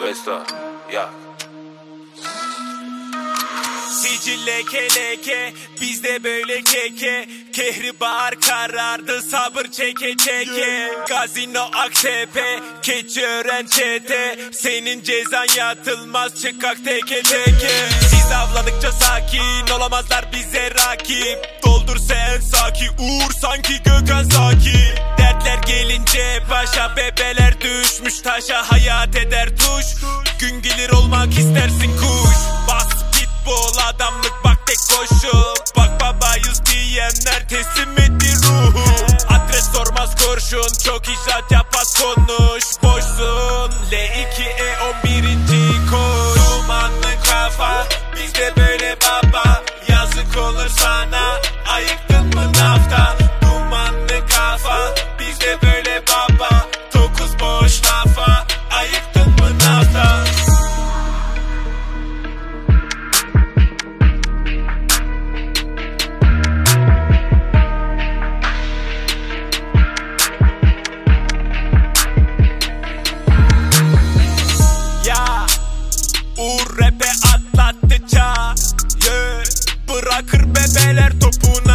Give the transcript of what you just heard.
Vesta, ya. Sicil leke leke, bizde böyle keke. Kehribar karardı, sabır çeke çeke. Gazino Aktepe, Keçiören çete. Senin cezan yatılmaz, çıkak teke teke. Siz avladıkça sakin, olamazlar bize rakip. Doldur sen saki, Uğur sanki Gökhan Saki. Dertler gelince başa, bebeler düşmüş taşa. Hayat eder tuş, gün gelir olmak istersin kuş. Bas pitbull, adamlık bak tek koşul. Bak babayız diyenler teslim etti ruhu. Adres sormaz kurşun, çok icraat yapmaz konuş. Boşsun L2E 11. koş. Dumanlı kafa, bizde böyle baba. Yazık olur sana, ayıktın mı nafta? Dumanlı kafa, bizde böyle baba. 9 boş lafa, ayıktın mı nafta? Ya Uğur rap'e atlattı çağ, yeah. Bırakır bebeler topuna.